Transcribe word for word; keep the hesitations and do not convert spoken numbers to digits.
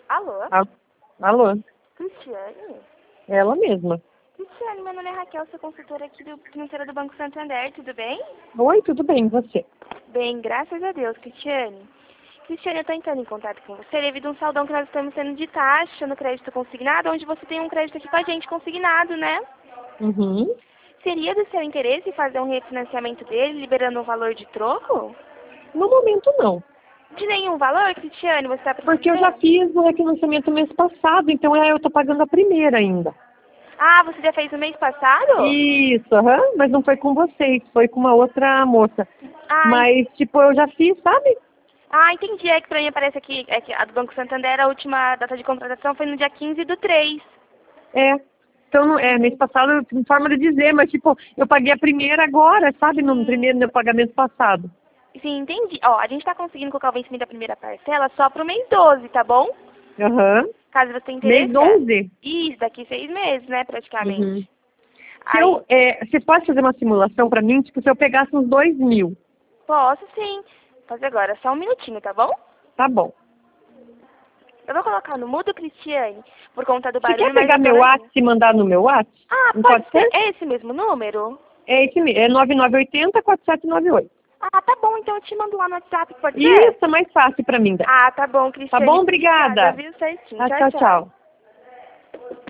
Alô? Al- Alô? Cristiane? Ela mesma. Cristiane, meu nome é Raquel, sou consultora aqui do financeira do Banco Santander, tudo bem? Oi, tudo bem, e você? Bem, graças a Deus, Cristiane. Cristiane, eu estou entrando em contato com você devido a um saldão que nós estamos tendo de taxa no crédito consignado, onde você tem um crédito aqui com a gente consignado, né? Uhum. Seria do seu interesse fazer um refinanciamento dele, liberando um valor de troco? No momento não. De nenhum valor, Cristiane, você está precisando? Porque eu já fiz o refinanciamento mês passado, então é, eu tô pagando a primeira ainda. Ah, você já fez no mês passado? Isso, aham, mas não foi com vocês, foi com uma outra moça. Ah, Mas, tipo, eu já fiz, sabe? Ah, entendi. É que pra mim aparece aqui, é que a do Banco Santander, a última data de contratação foi no dia quinze do três. É. Então, não- é, mês passado, não forma de dizer, mas, tipo, eu paguei a primeira agora, sabe? No primeiro meu pagamento passado. Sim, entendi. Ó, a gente tá conseguindo colocar o vencimento da primeira parcela só pro mês doze, tá bom? Aham. Caso você tenha Mês interesse. é- onze? Isso, daqui seis meses, né, Uhum. praticamente. Se Aí, eu, é, você pode fazer uma simulação pra mim, tipo, se eu pegasse uns dois mil. posso sim. Fazer agora, só um minutinho, tá bom? Tá bom. Eu vou colocar no mudo, Cristiane, por conta do Você quer barulho, mas pegar eu tô meu na WhatsApp linha. e mandar no meu WhatsApp? Ah, Não pode pode ser? ser? É esse mesmo número? É esse mesmo. É nove nove oito zero, quatro sete nove oito. Ah, tá bom, então eu te mando lá no WhatsApp, pode ser? Isso, é mais fácil pra mim. Daí. Ah, tá bom, Tá Cristiane. bom? Obrigada, Obrigada. viu? Certinho. Ah, Tchau, tchau, tchau. tchau.